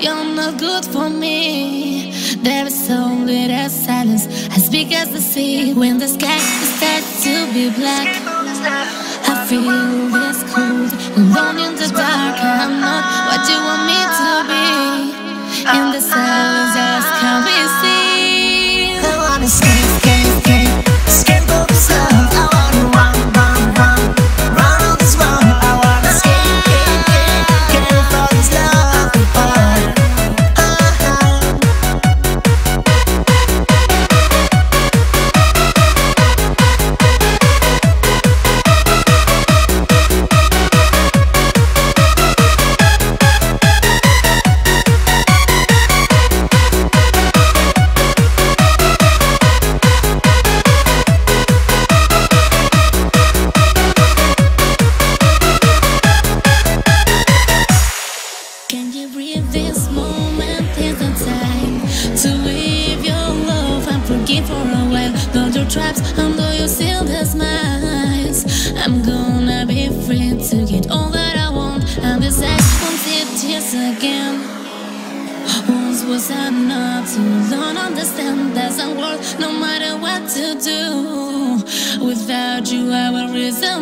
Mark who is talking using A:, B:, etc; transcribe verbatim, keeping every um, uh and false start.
A: you're not good for me. There is only that silence as big as the sea. When the sky starts to be black, I feel this cold, alone in the dark. I'm not what you want me to be. In the silence, as can be seen.
B: I wanna escape, escape, escape, escape all this love. I wanna run, run, run, run all this world. I wanna escape, escape, escape, escape all this love. Oh,
A: Can you breathe this moment? Is the time to leave your love and forgive for a while. Build your traps under your silver smiles. I'm gonna be free to get all that I want, and this eyes won't see tears again. Once was enough to learn, understand doesn't work no matter what to do. Without you I will resist.